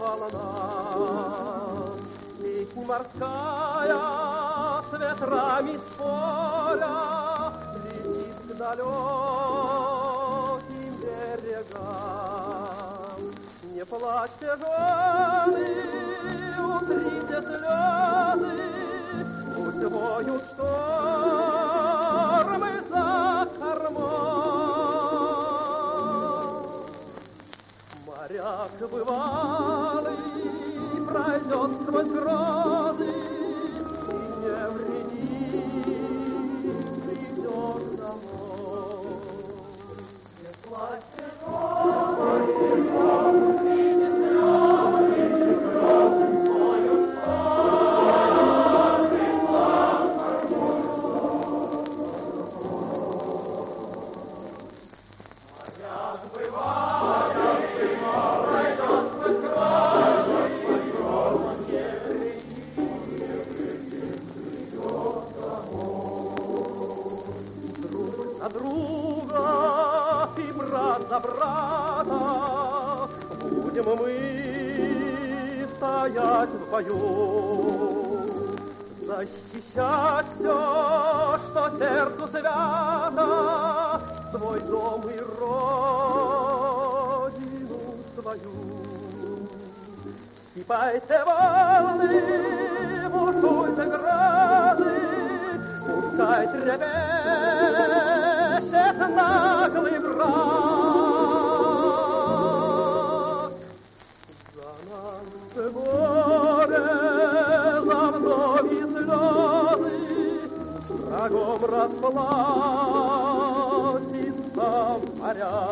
волна. Песнь морская с ветрами с поля летит к далеким берегам. Не плачьте, жены, утрите слезы, пусть воют штормы за кормой. Моряк бывалый пройдет сквозь грозы и не вредит, придет домой. Не плачьте, друга и брат за брата будем мы стоять в бою, защищать все, что сердцу свято, свой дом и родину свою. Кипайте волны, бушуйте грозы, пускай трепещет наглый враг. За нас горе, за вновь и слезы, врагом расплатится моряк.